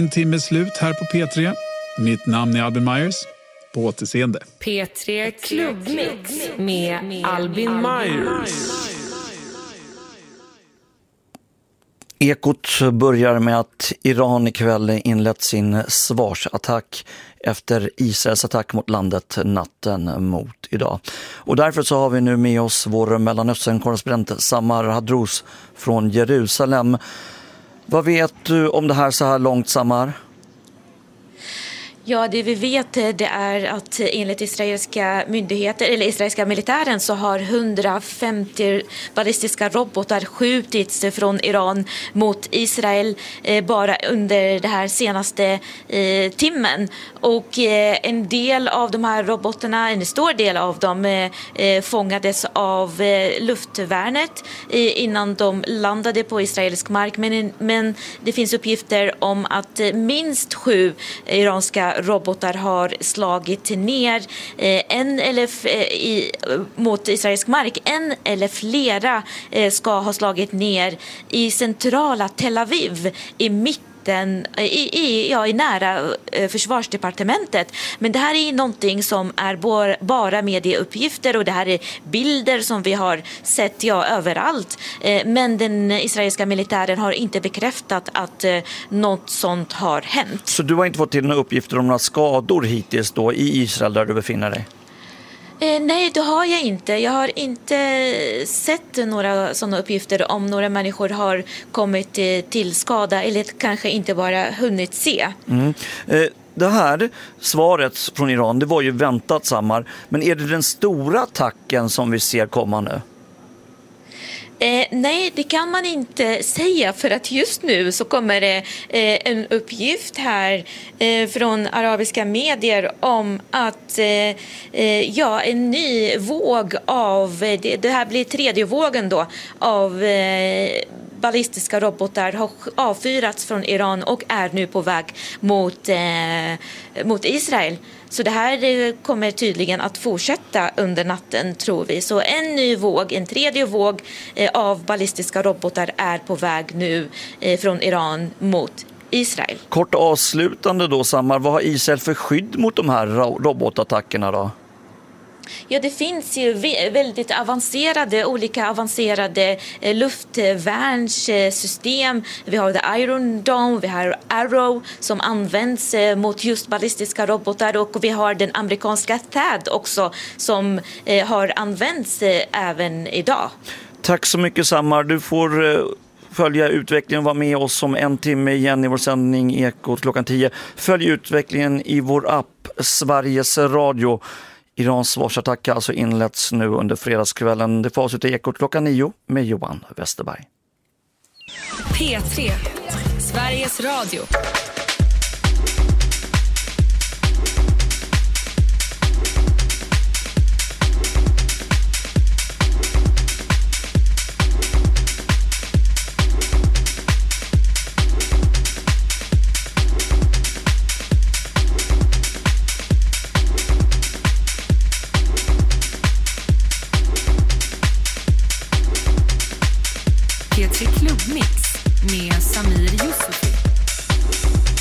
min timme slut här på P3. Mitt namn är Albin Myers. På återseende. P3 Klubbmix med Albin Myers. Ekot börjar med att Iran ikväll inlett sin svarsattack efter Israels attack mot landet natten mot idag. Och därför så har vi nu med oss vår Mellanöstern-korrespondent Samar Hadrouz från Jerusalem. Vad vet du om det här så här långt, Samar? Ja, det vi vet det är att enligt israeliska myndigheter eller israeliska militären så har 150 ballistiska robotar skjutits från Iran mot Israel bara under det här senaste timmen. Och en del av de här robotarna, en stor del av dem fångades av luftvärnet innan de landade på israelisk mark. Men det finns uppgifter om att minst 7 iranska robotar har slagit ner mot israelisk mark. En eller flera ska ha slagit ner i centrala Tel Aviv i mitten i nära försvarsdepartementet. Men det här är någonting som är bara medieuppgifter och det här är bilder som vi har sett överallt. Men den israeliska militären har inte bekräftat att något sånt har hänt. Så du har inte fått till några uppgifter om några skador hittills då i Israel där du befinner dig? Nej, det har jag inte. Jag har inte sett några sådana uppgifter om några människor har kommit till skada eller kanske inte bara hunnit se. Det här svaret från Iran, det var ju väntat, Samar. Men är det den stora attacken som vi ser komma nu? Nej, det kan man inte säga för att just nu så kommer det en uppgift här från arabiska medier om att en ny våg av, det här blir tredje vågen då, av ballistiska robotar har avfyrats från Iran och är nu på väg mot Israel. Så det här kommer tydligen att fortsätta under natten, tror vi. Så en ny våg, en tredje våg av ballistiska robotar är på väg nu från Iran mot Israel. Kort avslutande då, Samar, vad har Israel för skydd mot de här robotattackerna då? Ja, det finns ju väldigt olika avancerade luftvärnssystem. Vi har The Iron Dome, vi har Arrow som används mot just ballistiska robotar och vi har den amerikanska THAAD också som har använts även idag. Tack så mycket, Samar. Du får följa utvecklingen och vara med oss om en timme igen i vår sändning Ekot klockan 10. Följ utvecklingen i vår app Sveriges Radio. Irans svarsattack har alltså inletts nu under fredagskvällen. Det får oss ut i Ekot klockan 9 med Johan Westerberg. P3, Sveriges Radio. P3 Klubbmix med Samir Yusufi.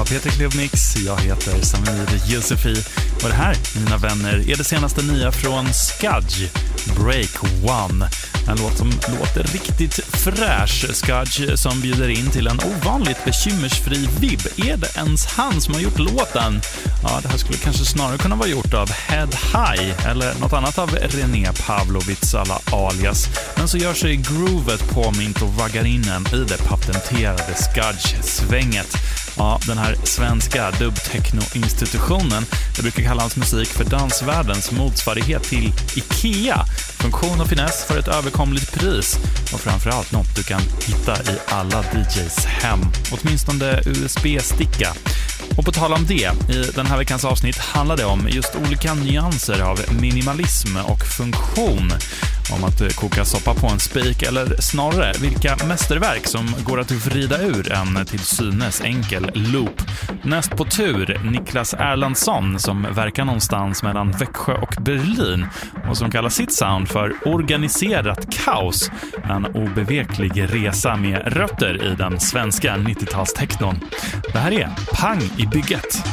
var Peter Klubbmix, jag heter Samir Josefi och det här, mina vänner, är det senaste nya från Skudge, Break One. En låt som låter riktigt fräsch. Skudge som bjuder in till en ovanligt bekymmersfri vibb. Är det ens han som har gjort låten? Ja, det här skulle kanske snarare kunna vara gjort av Head High eller något annat av René Pavlovits alla alias. Men så gör sig groovet påmint och vaggar in en i det patenterade Skudge-svänget. Ja, den här svenska dubbtechno-institutionen, det brukar kalla hans musik för dansvärldens motsvarighet till Ikea. Funktion och finess för ett överkomligt pris och framförallt något du kan hitta i alla DJs hem. Åtminstone USB-sticka. Och på tal om det, i den här veckans avsnitt handlar det om just olika nyanser av minimalism och funktion. Om att koka soppa på en spik eller snarare vilka mästerverk som går att vrida ur en till synes enkel loop. Näst på tur Niklas Erlandsson som verkar någonstans mellan Växjö och Berlin och som kallar sitt sound för organiserat kaos. En obeveklig resa med rötter i den svenska 90-talsteknon. Det här är Pang i bygget.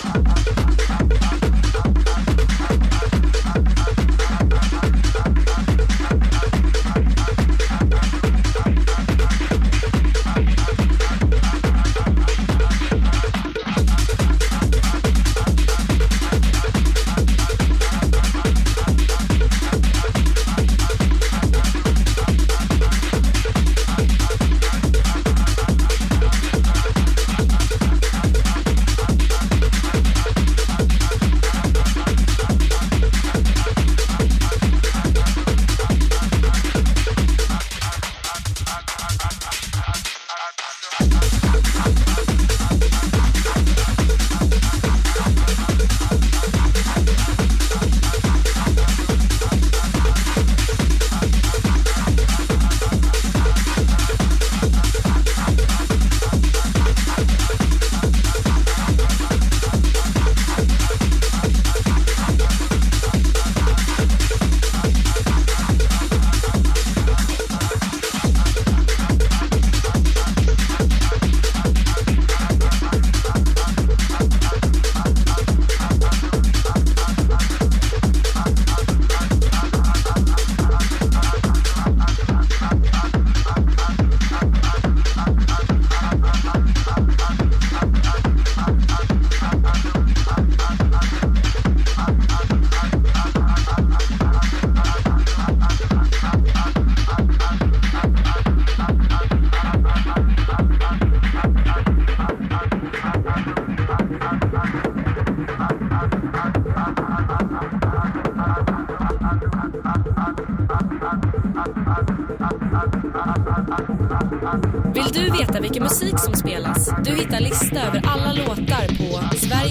Vill du veta vilken musik som spelas? Du hittar lista över alla låtar på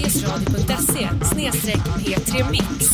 sverigesradio.se/P3Mix.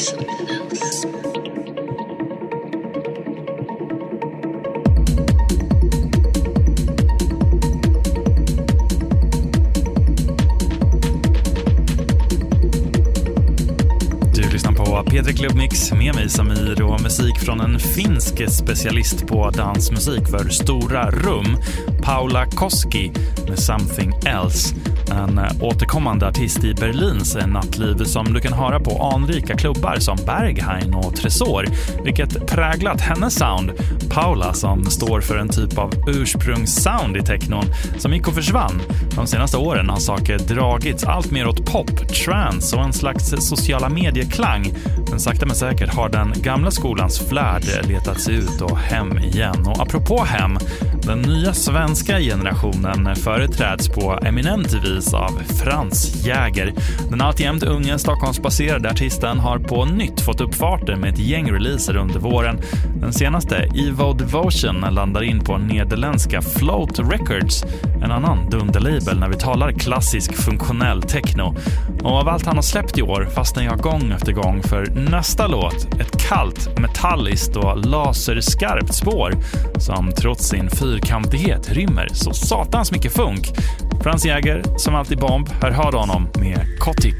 P3 Club Mix med mig Samir och musik från en finsk specialist på dansmusik för stora rum, Paula Koski med Something Else. En återkommande artist i Berlins nattliv som du kan höra på anrika klubbar som Berghain och Tresor, vilket präglat hennes sound. Paula som står för en typ av ursprungssound i technon som gick och försvann. De senaste åren har saker dragits allt mer åt pop, trance och en slags sociala medieklang. Men sakta men säkert har den gamla skolans flärd letat sig ut och hem igen. Och apropå hem, den nya svenska generationen företräds på eminent vis av Frans Jäger. Den alltjämt unga Stockholmsbaserade artisten har på nytt fått upp farten med ett gäng releaser under våren. Den senaste, Evo Devotion, landar in på nederländska Float Records, en annan dunderlabel när vi talar klassisk funktionell techno. Och av allt han har släppt i år fastnar jag gång efter gång för nästa låt, ett kallt, metalliskt och laserskarpt spår som trots sin fyrkantighet rymmer så satans mycket funk. Frans Jäger, som alltid bomb, hörde honom med Kotik.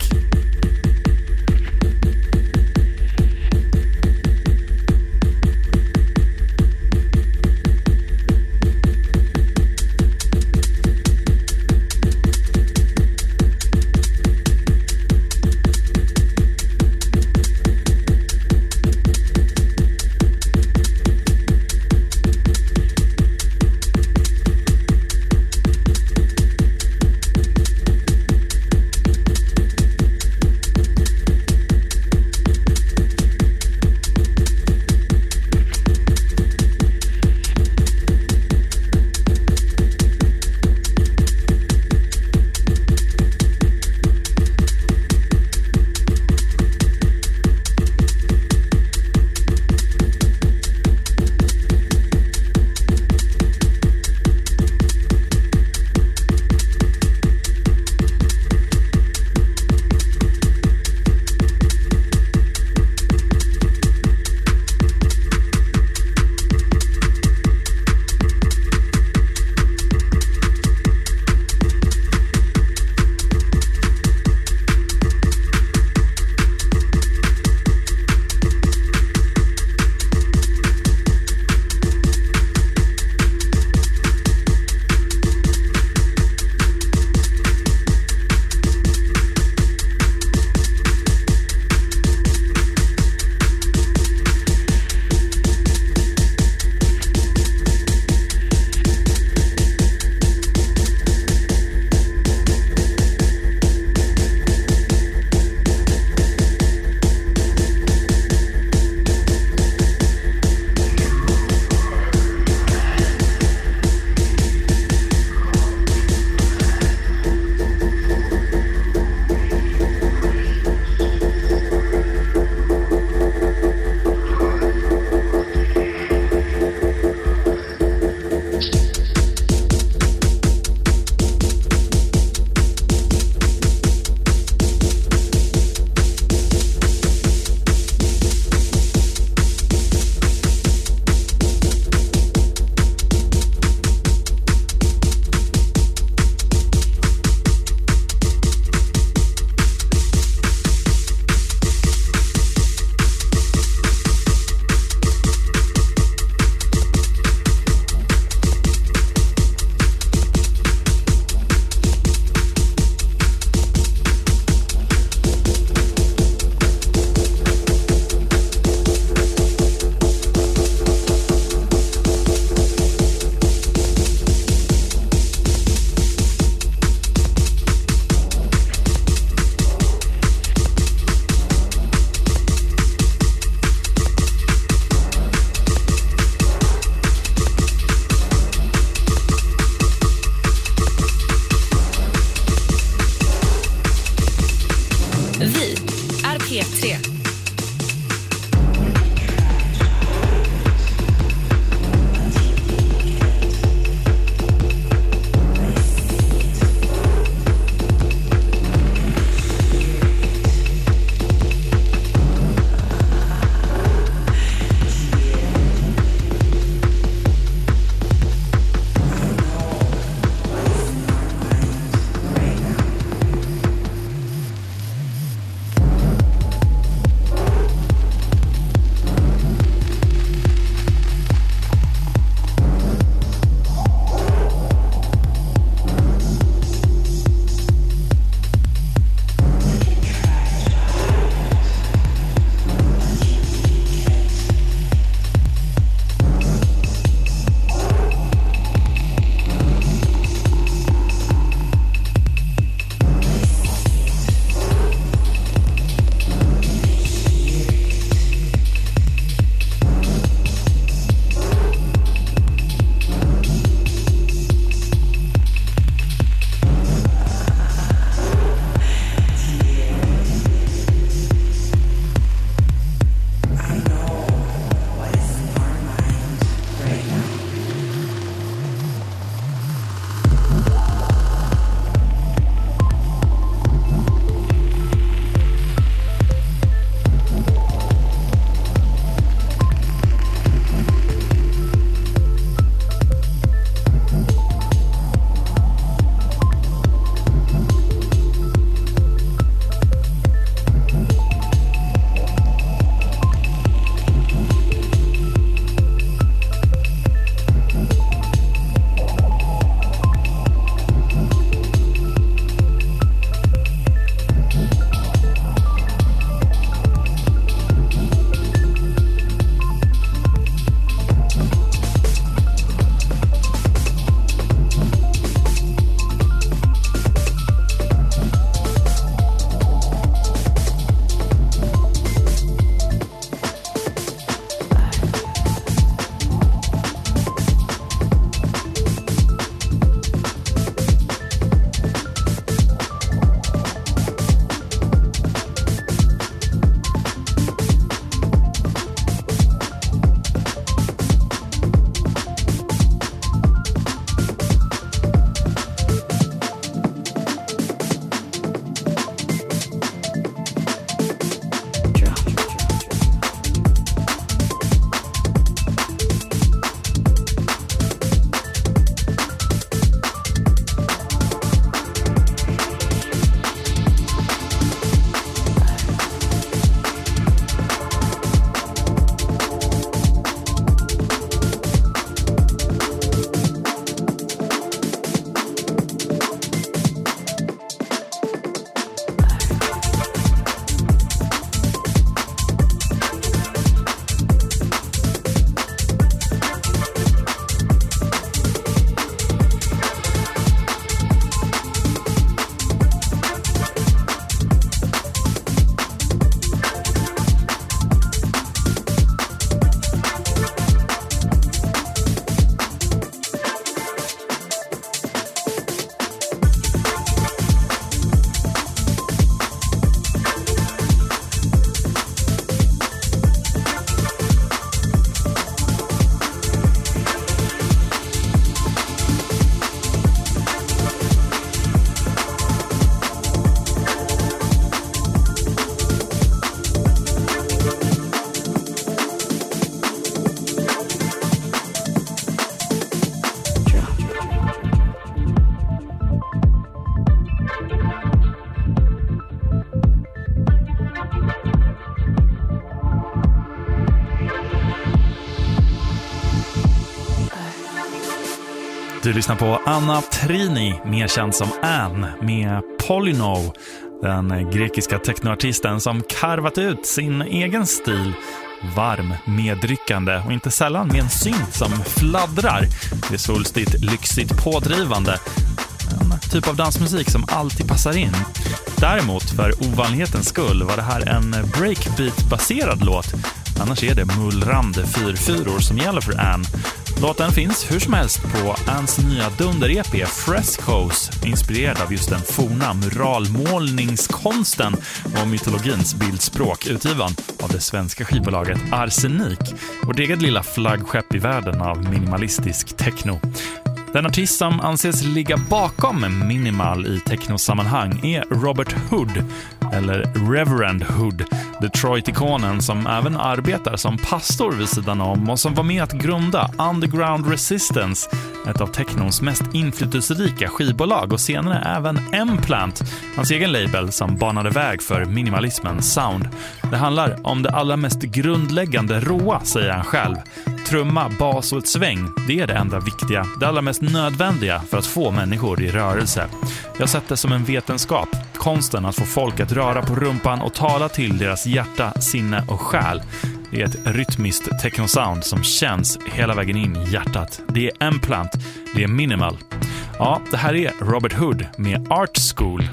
Du lyssnar på Anna Trini, mer känd som Anne, med Polyno, den grekiska technoartisten som karvat ut sin egen stil. Varm, medryckande och inte sällan med en synt som fladdrar. Det är svulstigt, lyxigt, pådrivande. En typ av dansmusik som alltid passar in. Däremot, för ovanlighetens skull, var det här en breakbeat-baserad låt. Annars är det mullrande 4/4 som gäller för Anne. Låten finns hur som helst på Annes nya dunder-EP Frescoes, inspirerad av just den forna muralmålningskonsten och mytologins bildspråk, utgiven av det svenska skivbolaget Arsenik, och eget lilla flaggskepp i världen av minimalistisk techno. Den artist som anses ligga bakom minimal i technosammanhang är Robert Hood, eller Reverend Hood, Detroit-ikonen som även arbetar som pastor vid sidan om och som var med att grunda Underground Resistance, ett av technons mest inflytelserika skivbolag, och senare även M-Plant, hans egen label som banade väg för minimalismens sound. Det handlar om det allra mest grundläggande råa, säger han själv. Trumma, bas och ett sväng, det är det enda viktiga, det allra mest nödvändiga för att få människor i rörelse. Jag sett det som en vetenskap, konsten att få folk att röra på rumpan och tala till deras hjärta, sinne och själ. Det är ett rytmiskt technosound som känns hela vägen in i hjärtat. Det är M-Plant, det är minimal. Ja, det här är Robert Hood med Art School.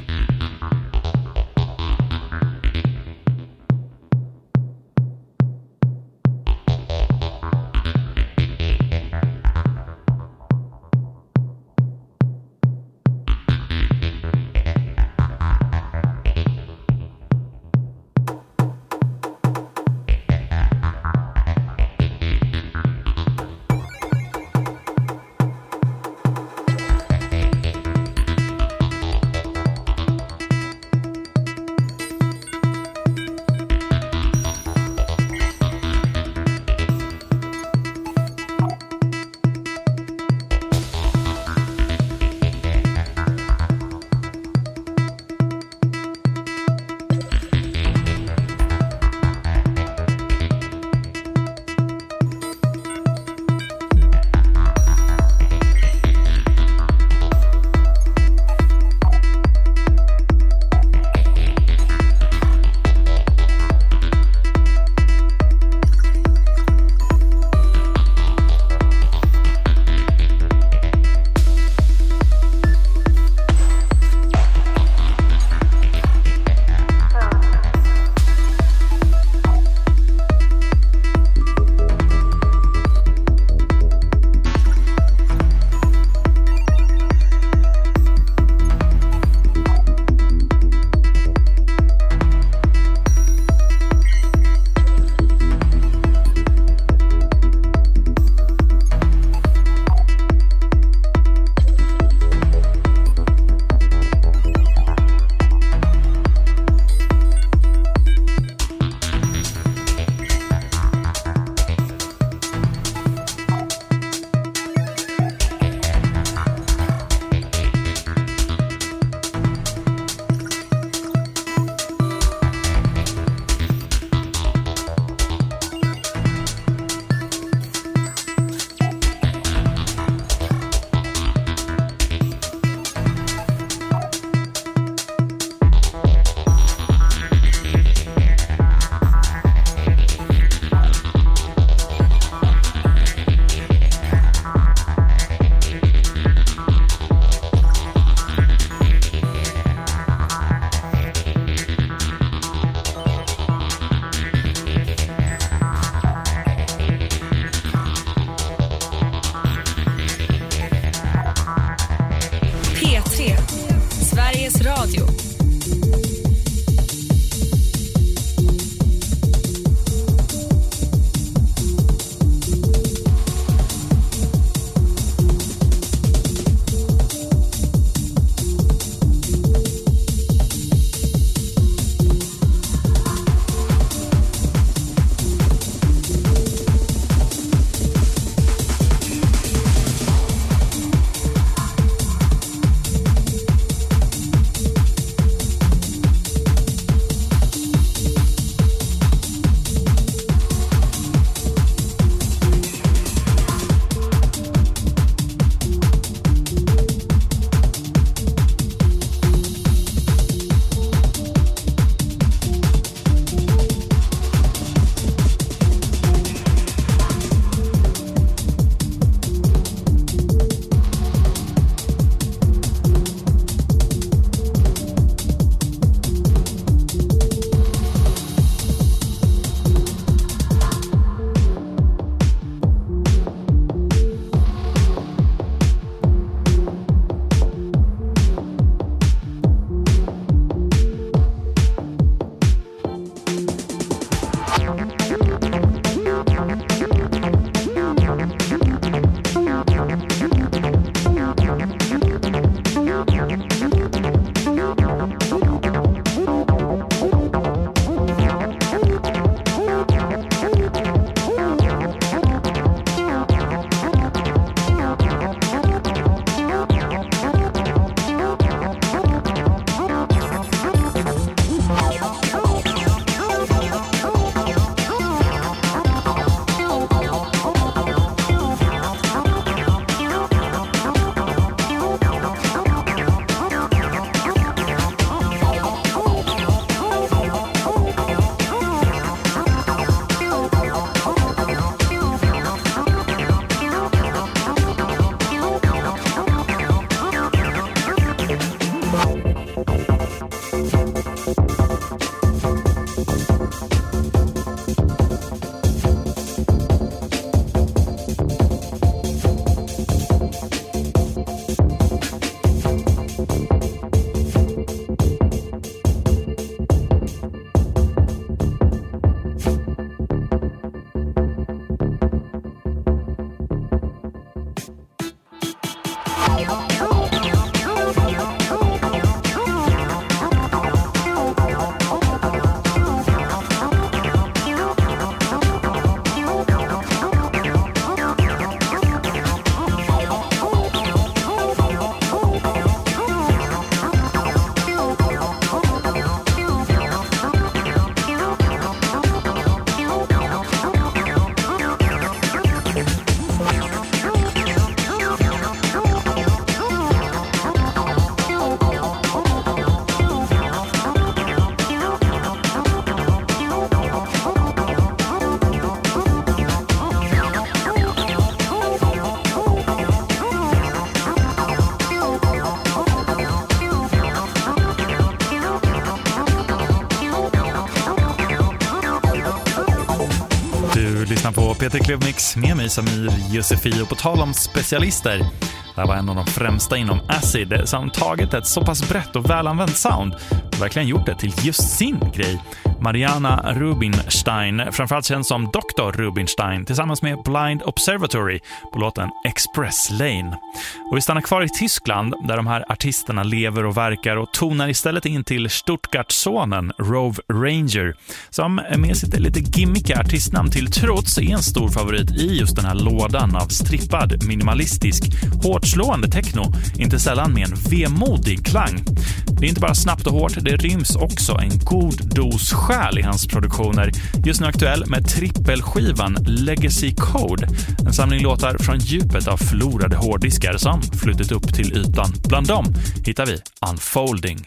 lyssnar på Peter Klövmix med mig Samir Youssefi, och på tal om specialister, det här var en av de främsta inom acid som tagit ett så pass brett och välanvänt sound och verkligen gjort det till just sin grej. Mariana Rubinstein, framförallt känd som Dr. Rubinstein, tillsammans med Blind Observatory på låten Express Lane. Och vi stannar kvar i Tyskland där de här artisterna lever och verkar och tonar istället in till Stuttgart-sonen Rove Ranger, som med sitt lite gimmiga artistnamn till trots är en stor favorit i just den här lådan av strippad, minimalistisk, hårt slående techno, inte sällan med en vemodig klang. Det är inte bara snabbt och hårt, det ryms också en god dos själ i hans produktioner. Just nu aktuell med trippelskivan Legacy Code, en samling låtar från djupet av förlorade hårddiskar som flyttat upp till ytan. Bland dem hittar vi Unfolding.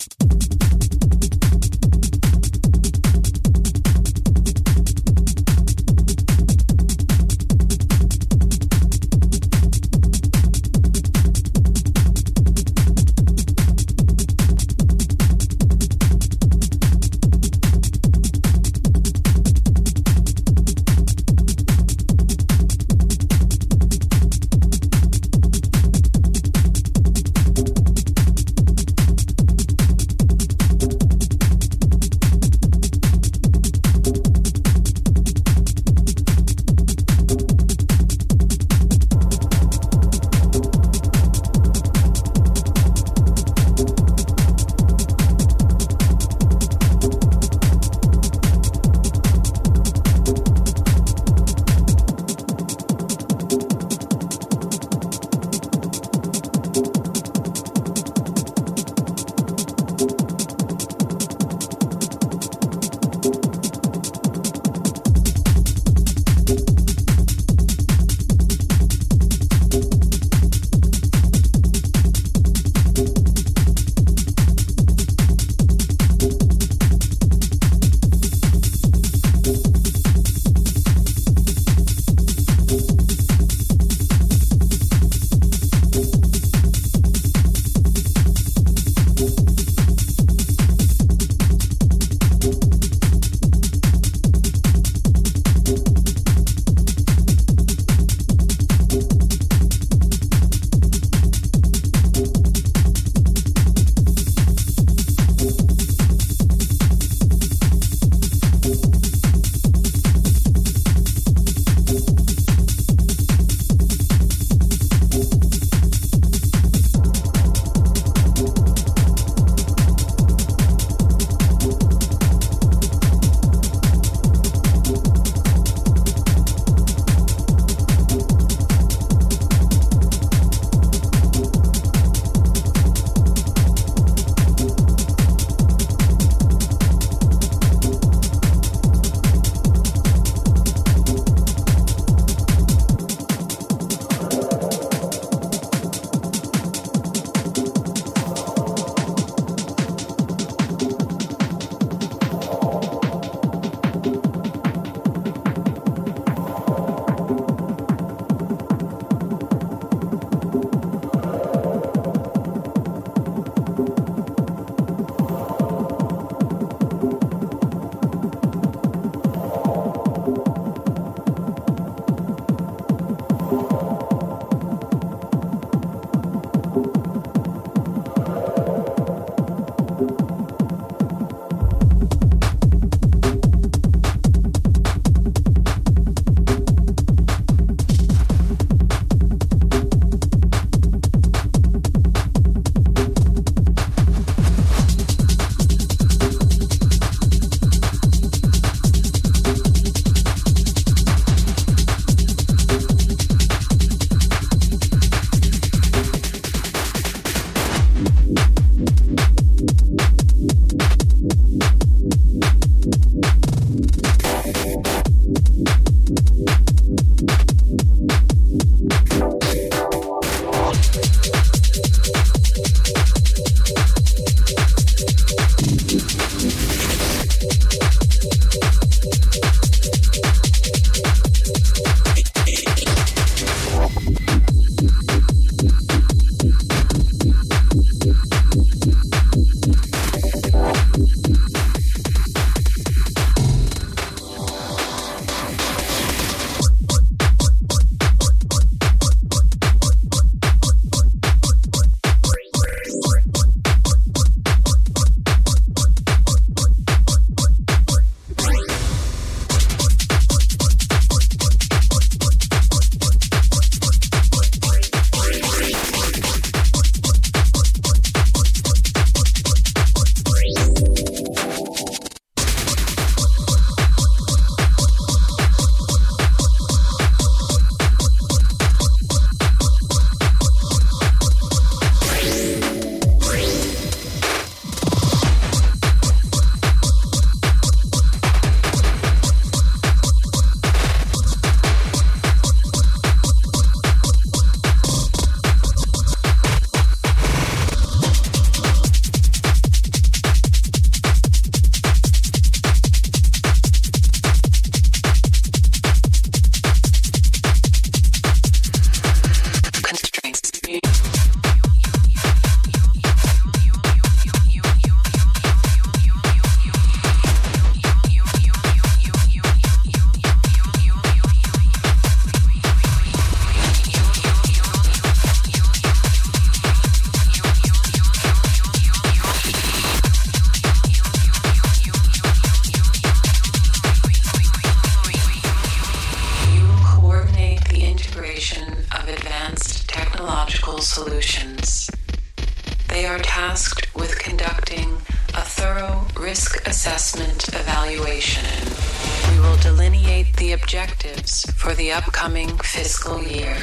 Investment Evaluation. We will delineate the objectives for the upcoming fiscal year.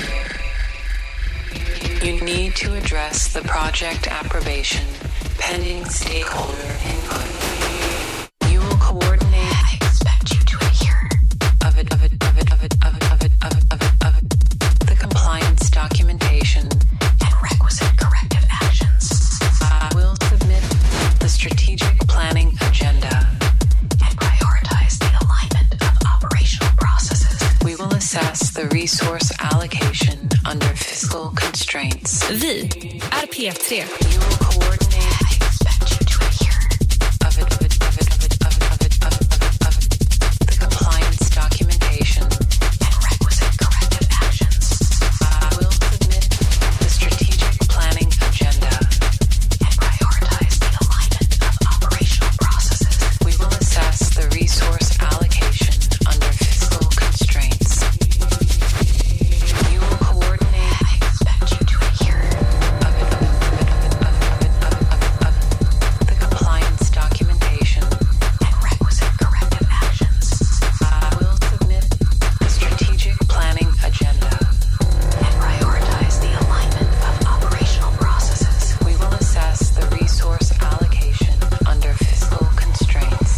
You need to address the project approbation pending stakeholder input. You will coordinate. I expect you to adhere. The compliance documentation and requisite corrective actions. I will submit the strategic planning agenda and prioritize the alignment of operational processes. We will assess the resource allocation under fiscal constraints. Vi är P3. You will coordinate. I expect you to adhere. The compliance documentation and requisite corrective actions. I will submit the strategic planning agenda and prioritize the alignment of operational processes. We will assess the resource allocation under fiscal constraints. You will coordinate. I expect you to adhere. The compliance documentation and requisite corrective actions. I will submit the strategic planning agenda and prioritize the alignment of operational processes. We will assess the resource allocation under fiscal constraints.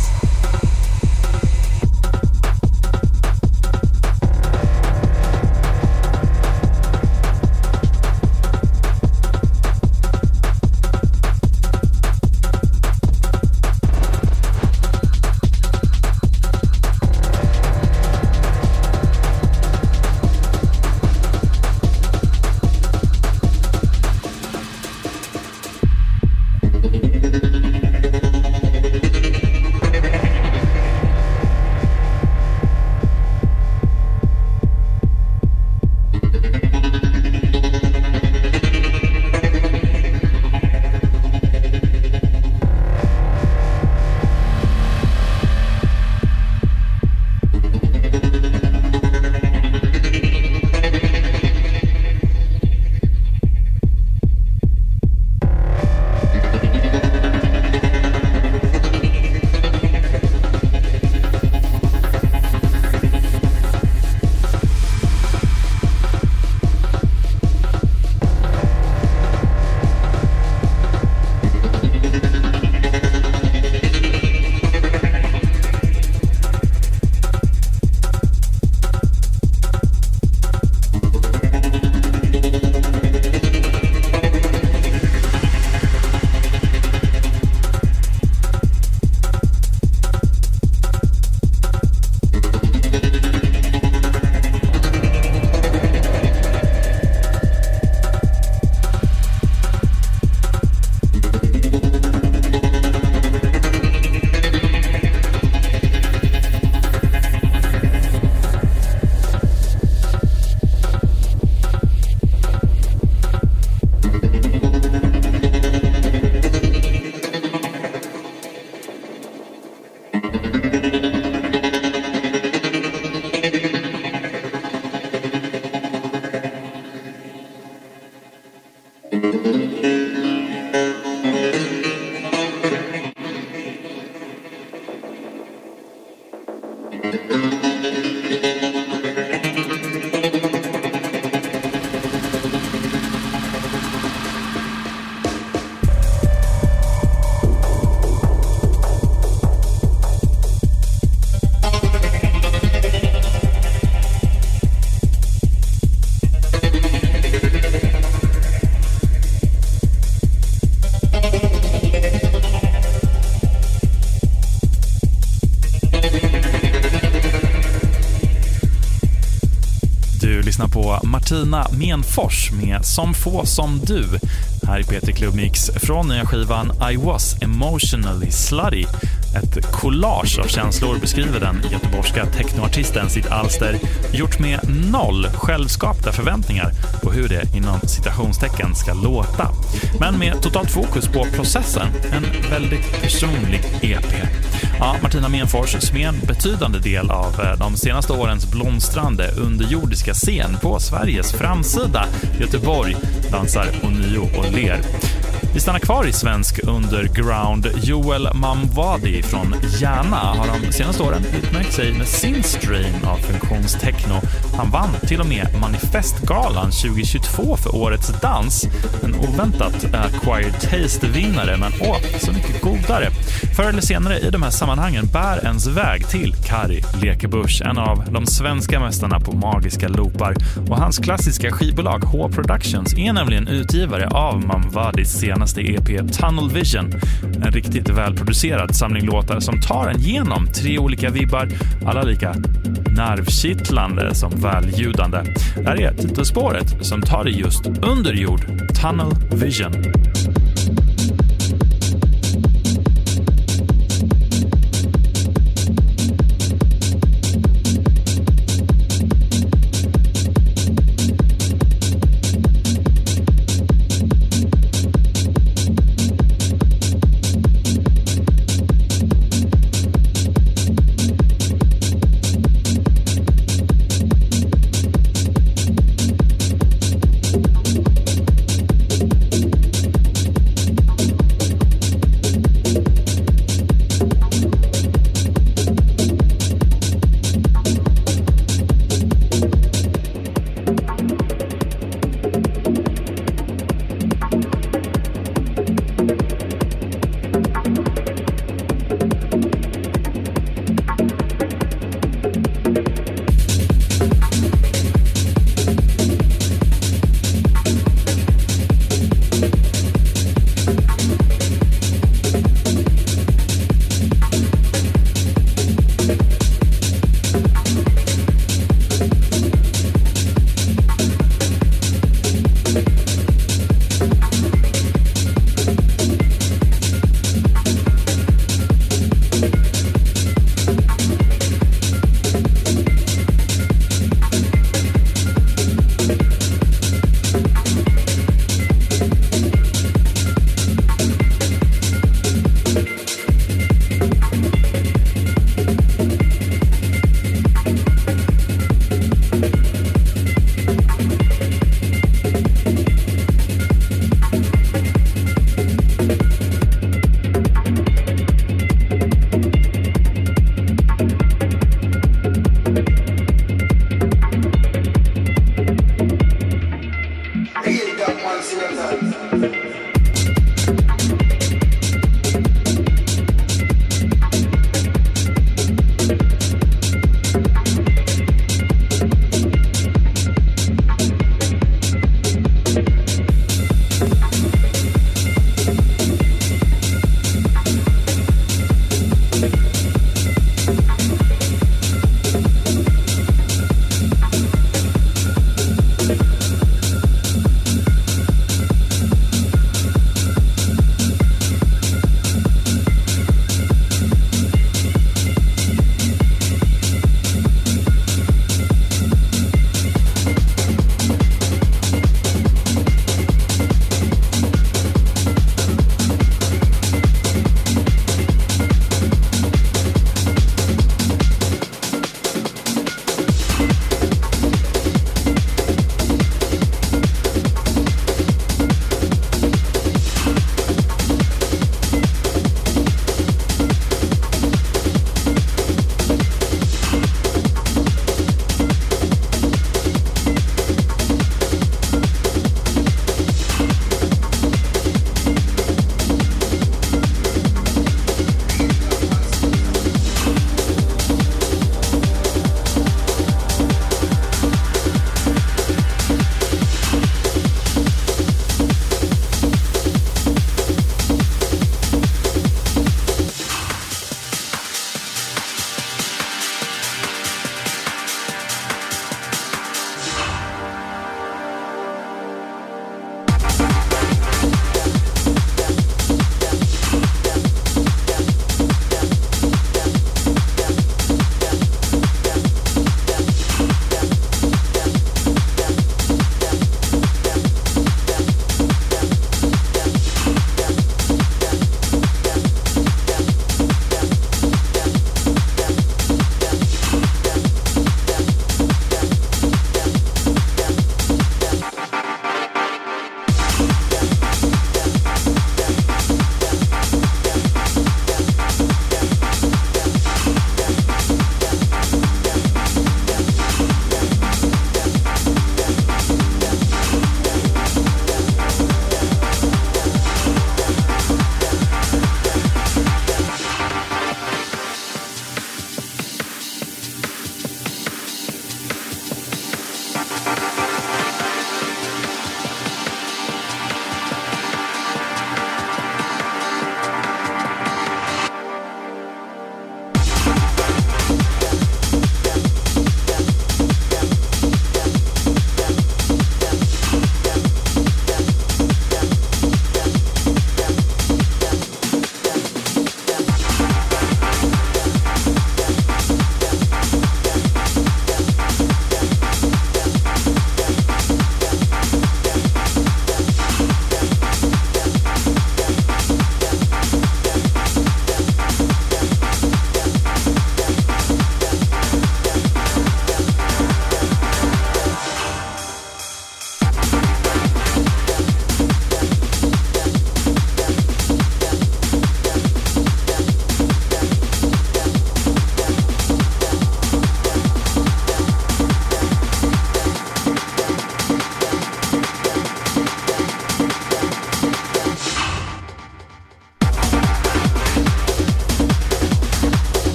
Lyssna på Martina Menfors med Som få som du här i P3 Club Mix från nya skivan I was emotionally slutty. Ett collage av känslor beskriver den göteborgska technoartisten sitt alster, gjort med noll självskapta förväntningar på hur det inom citationstecken ska låta. Men med totalt fokus på processen, en väldigt personlig EP. Ja, Martina Menfors smed en betydande del av de senaste årens blomstrande underjordiska scen på Sveriges framsida. Göteborg dansar ånyo och ler. Vi stannar kvar i svensk underground. Joel Mamwadi från Järna har de senaste åren utmärkt sig med sin stream av funktionstechno. Han vann till och med Manifestgalan 2022 för årets dans. En oväntat Acquired Taste-vinnare, men så mycket godare. Förr eller senare i de här sammanhangen bär ens väg till Kari Lekebusch, en av de svenska mästarna på magiska loopar. Och hans klassiska skivbolag H Productions är nämligen utgivare av Mamwadis senaste EP Tunnel Vision. En riktigt välproducerad samling låtar som tar en genom 3 olika vibbar, alla lika nervkittlande som väljudande. Det här är titelspåret som tar det just under jord, Tunnel Vision.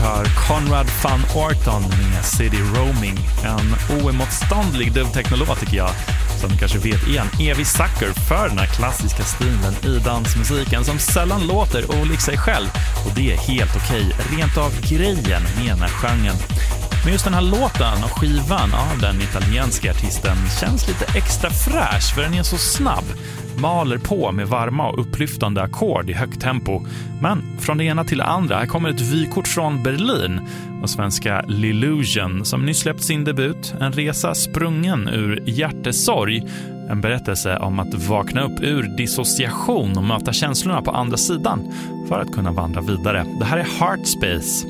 hör Conrad van Orton med City Roaming. En oemotståndlig dubbtechnolåt tycker jag. Som du kanske vet är en evig sucker för den här klassiska stilen i dansmusiken som sällan låter olik sig själv. Och det är helt okej, rent av grejen med den här genren. Men just den här låten och skivan av den italienska artisten känns lite extra fräsch för den är så snabb. Maler på med varma och upplyftande ackord i högt tempo. Men från det ena till det andra, här kommer ett vykort från Berlin och svenska Lillusion som nyss släppt sin debut. En resa sprungen ur hjärtesorg. En berättelse om att vakna upp ur dissociation och möta känslorna på andra sidan för att kunna vandra vidare. Det här är Heartspace.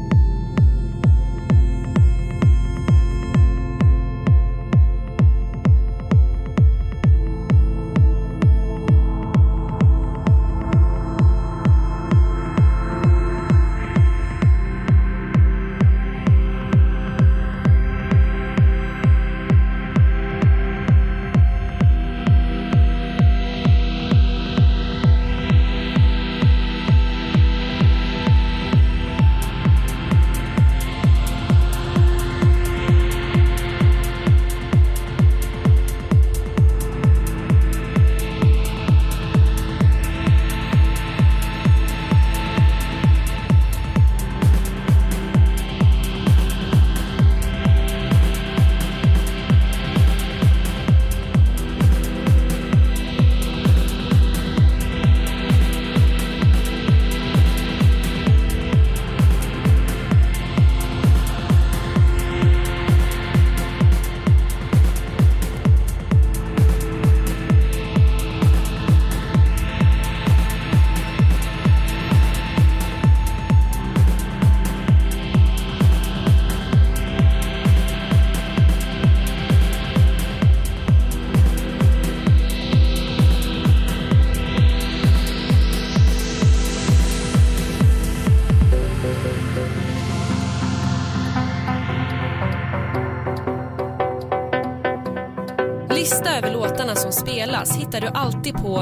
Lista över låtarna som spelas hittar du alltid på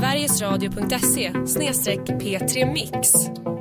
sverigesradio.se/P3Mix.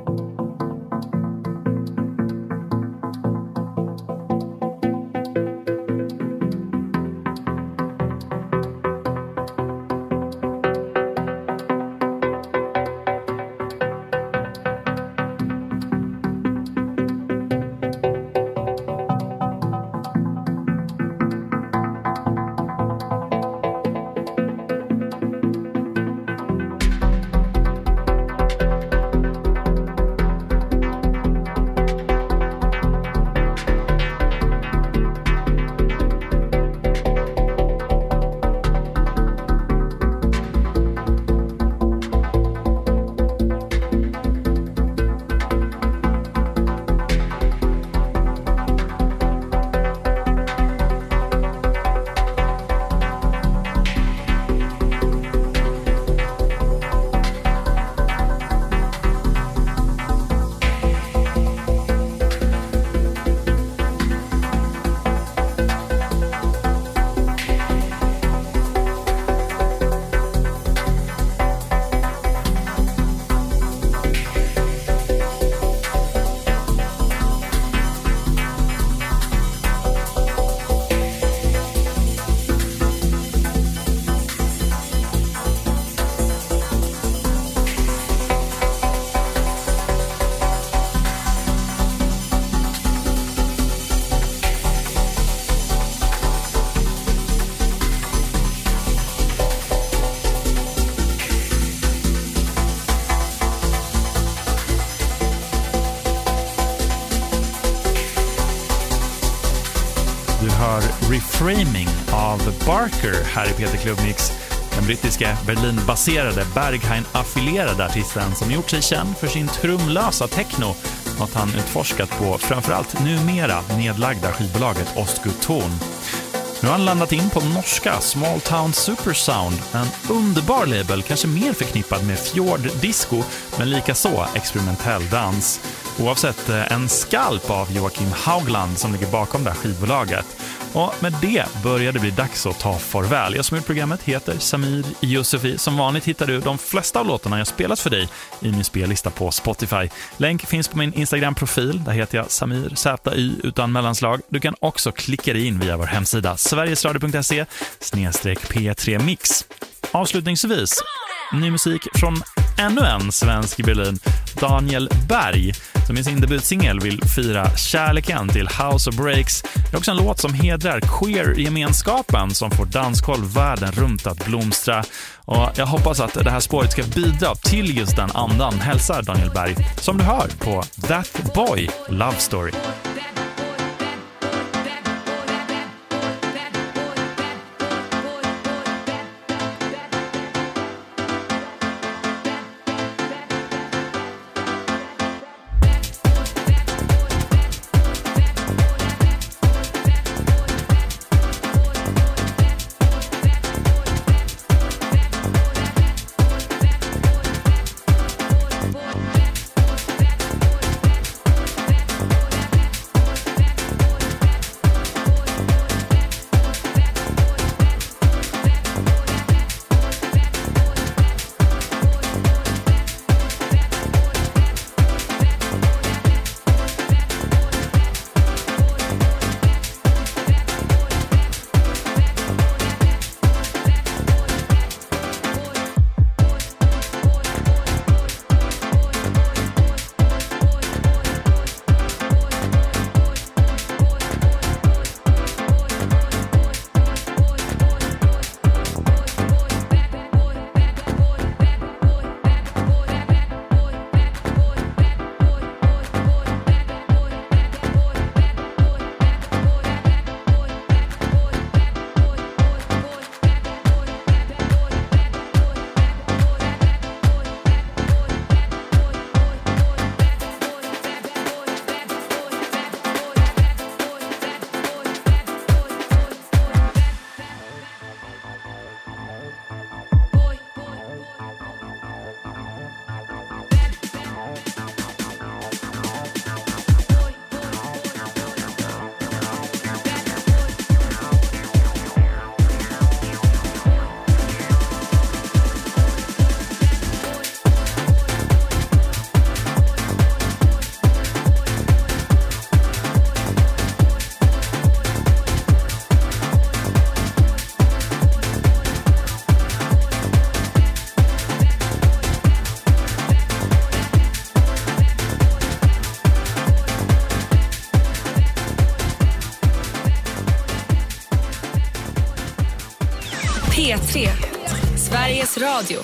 Reframing av Barker här i Peter Club Mix. Den brittiska Berlin-baserade Berghain-affilierade artisten som gjort sig känd för sin trumlösa techno, något han utforskat på framförallt numera nedlagda skivbolaget Ostguton. Nu har han landat in på norska Small Town Supersound, en underbar label, kanske mer förknippad med Fjord Disco, men lika så experimentell dans. Oavsett en skalp av Joakim Haugland som ligger bakom det här skivbolaget. Och med det börjar det bli dags att ta farväl. Jag som är programmet heter Samir Youssefi. Som vanligt hittar du de flesta av låtarna jag spelat för dig i min spellista på Spotify. Länk finns på min Instagram-profil. Där heter jag Samir ZY utan mellanslag. Du kan också klicka dig in via vår hemsida sverigesradio.se/P3mix. Avslutningsvis ny musik från ännu en svensk i Berlin, Daniel Berg, som i sin debutsingel vill fira kärleken till House of Breaks. Det är också en låt som hedrar queer-gemenskapen som får dansgolv världen runt att blomstra. Och jag hoppas att det här spåret ska bidra till just den andan, hälsar Daniel Berg, som du hör på That Boy Love Story. P3, Sveriges Radio.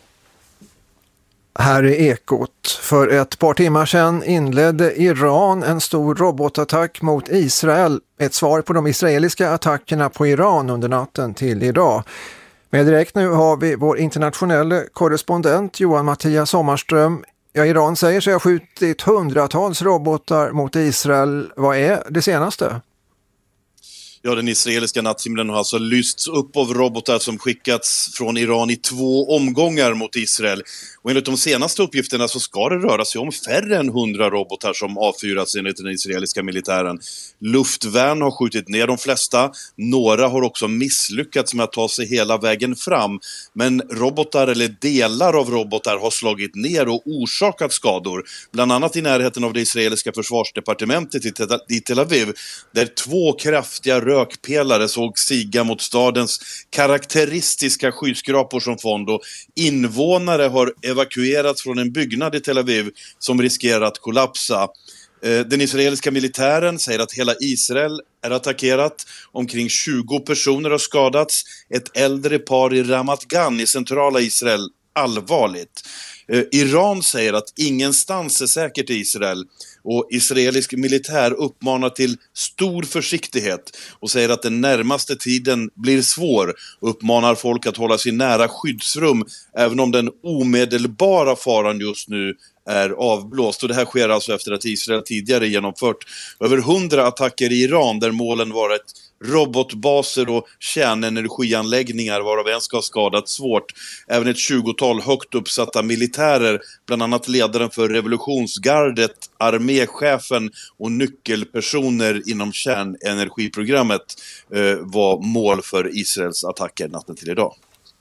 Här är Ekot. För ett par timmar sedan inledde Iran en stor robotattack mot Israel. Ett svar på de israeliska attackerna på Iran under natten till idag. Men direkt nu har vi vår internationella korrespondent Johan Mattias Sommarström. Ja, Iran säger sig ha skjutit hundratals robotar mot Israel. Vad är det senaste? Ja, den israeliska natthimlen har alltså lysts upp av robotar som skickats från Iran i 2 omgångar mot Israel. Och enligt de senaste uppgifterna så ska det röra sig om färre än 100 robotar som avfyrats enligt den israeliska militären. Luftvärn har skjutit ner de flesta. Några har också misslyckats med att ta sig hela vägen fram. Men robotar eller delar av robotar har slagit ner och orsakat skador. Bland annat i närheten av det israeliska försvarsdepartementet i Tel Aviv. Där 2 kraftiga rökpelare såg stiga mot stadens karaktäristiska skyskrapor som fond. Och invånare har evakuerats från en byggnad i Tel Aviv som riskerar att kollapsa. Den israeliska militären säger att hela Israel är attackerat. Omkring 20 personer har skadats. Ett äldre par i Ramat Gan i centrala Israel allvarligt. Iran säger att ingenstans är säkert i Israel. Och israelisk militär uppmanar till stor försiktighet och säger att den närmaste tiden blir svår. Uppmanar folk att hålla sig nära skyddsrum även om den omedelbara faran just nu är avblåst. Och det här sker alltså efter att Israel tidigare genomfört över 100 attacker i Iran där målen varit robotbaser och kärnenergianläggningar, varav en ska ha skadats svårt. Även ett 20-tal högt uppsatta militärer, bland annat ledaren för revolutionsgardet, arméchefen och nyckelpersoner inom kärnenergiprogrammet var mål för Israels attacker natten till idag.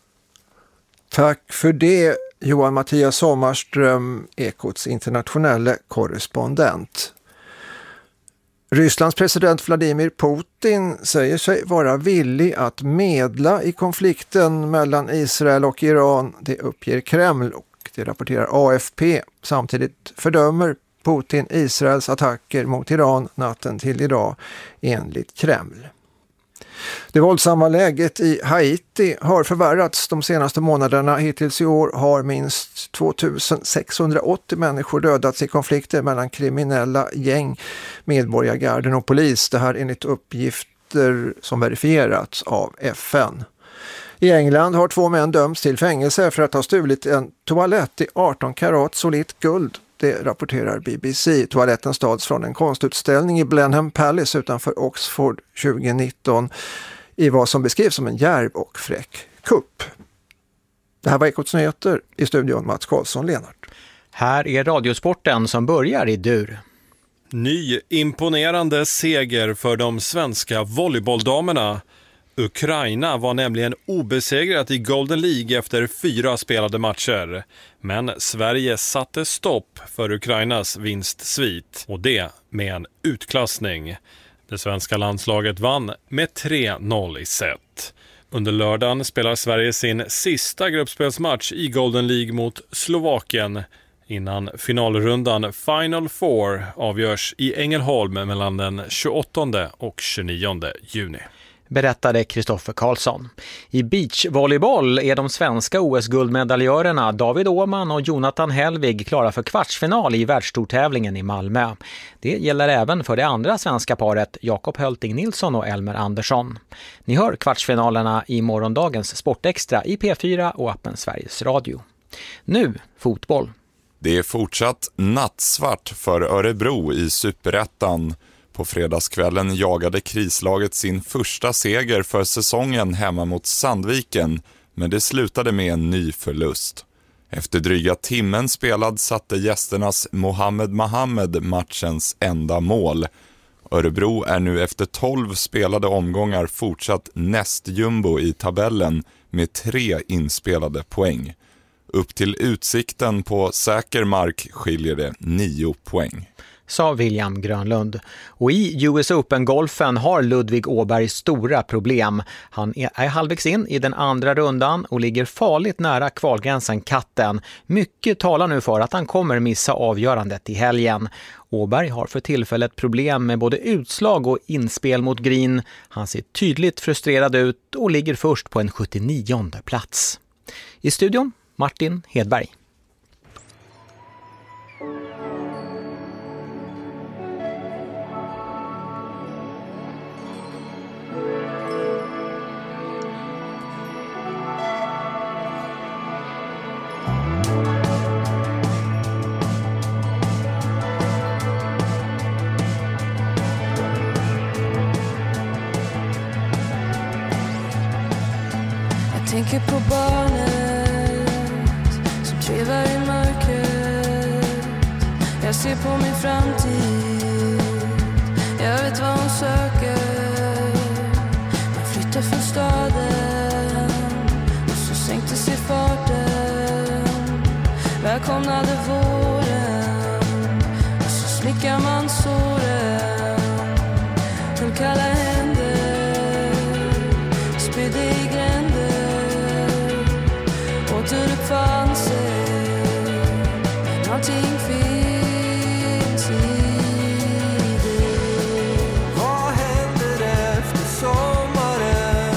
Tack för det, Johan Mattias Sommarström, Ekots internationella korrespondent. Rysslands president Vladimir Putin säger sig vara villig att medla i konflikten mellan Israel och Iran. Det uppger Kreml och det rapporterar AFP. Samtidigt fördömer Putin Israels attacker mot Iran natten till idag enligt Kreml. Det våldsamma läget i Haiti har förvärrats de senaste månaderna. Hittills i år har minst 2680 människor dödats i konflikter mellan kriminella gäng, medborgargarden och polis. Det här enligt uppgifter som verifierats av FN. I England har 2 män dömts till fängelse för att ha stulit en toalett i 18 karat solitt guld. Det rapporterar BBC. Toaletten stals från en konstutställning i Blenheim Palace utanför Oxford 2019 i vad som beskrivs som en djärv och fräck kupp. Det här var Ekots nyheter, i studion Mats Karlsson-Lenart. Här är Radiosporten som börjar i dur. Ny imponerande seger för de svenska volleybolldamerna. Ukraina var nämligen obesegrat i Golden League efter 4 spelade matcher. Men Sverige satte stopp för Ukrainas vinstsvit, och det med en utklassning. Det svenska landslaget vann med 3-0 i set. Under lördagen spelar Sverige sin sista gruppspelsmatch i Golden League mot Slovakien innan finalrundan Final Four avgörs i Ängelholm mellan den 28 och 29 juni. Berättade Kristoffer Karlsson. I beachvolleyboll är de svenska OS-guldmedaljörerna David Åhman och Jonathan Hellvig klara för kvartsfinal i världsstortävlingen i Malmö. Det gäller även för det andra svenska paret Jakob Hölting Nilsson och Elmer Andersson. Ni hör kvartsfinalerna i morgondagens Sportextra i P4 och appen Sveriges Radio. Nu fotboll. Det är fortsatt nattsvart för Örebro i Superettan. På fredagskvällen jagade krislaget sin första seger för säsongen hemma mot Sandviken, men det slutade med en ny förlust. Efter dryga timmen spelad satte gästernas Mohammed matchens enda mål. Örebro är nu efter 12 spelade omgångar fortsatt nästjumbo i tabellen med 3 inspelade poäng. Upp till Utsikten på säker mark skiljer det 9 poäng. Sa William Grönlund. Och i US Open-golfen har Ludvig Åberg stora problem. Han är halvvägs in i den andra rundan och ligger farligt nära kvalgränsen katten. Mycket talar nu för att han kommer missa avgörandet i helgen. Åberg har för tillfället problem med både utslag och inspel mot green. Han ser tydligt frustrerad ut och ligger först på en 79:e plats. I studion, Martin Hedberg. Tänker på barnet som trevar i mörkret. Jag ser på min framtid. Jag vet vad hon söker. Man flyttar från staden och så sänkte sig farten. Välkomnade våren och så slickar man såren. De kalla händer spydde i gränder. Återuppfann sig. Någonting finns i det. Vad händer efter sommaren?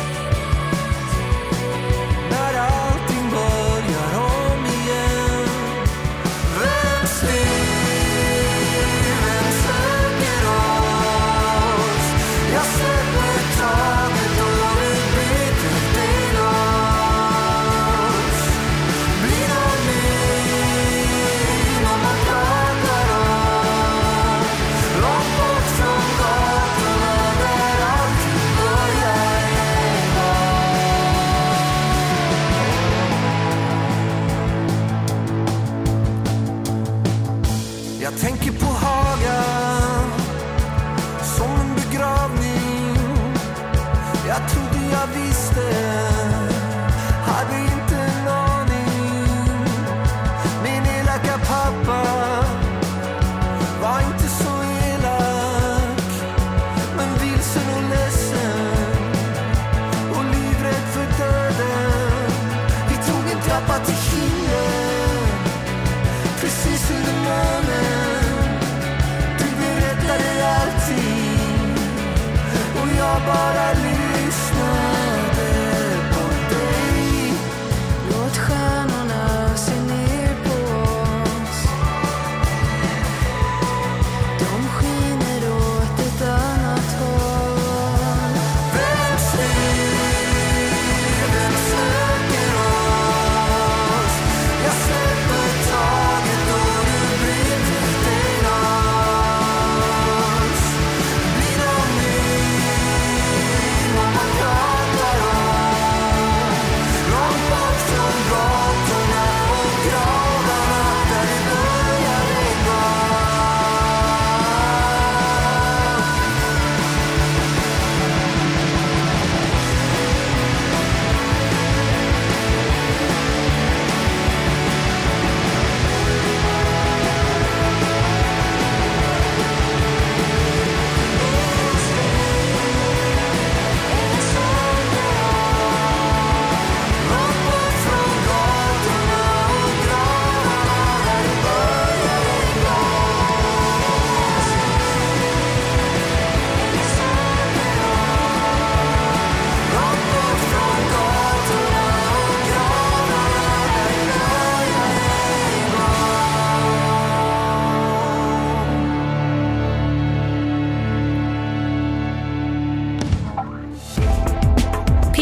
När allting börjar om igen.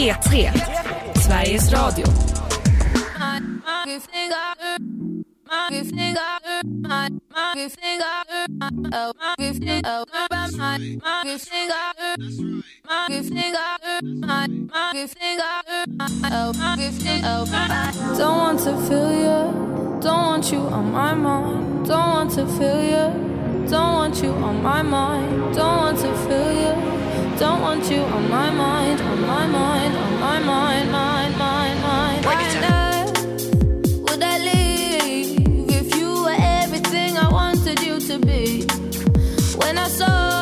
P3, Sveriges Radio. Don't want to feel you, don't want you on my mind. Don't want to feel you, don't want you on my mind. Don't want to feel you, don't want you on my mind, on my mind, on my mind, mind, mind, mind. Why would I leave if you were everything I wanted you to be? When I saw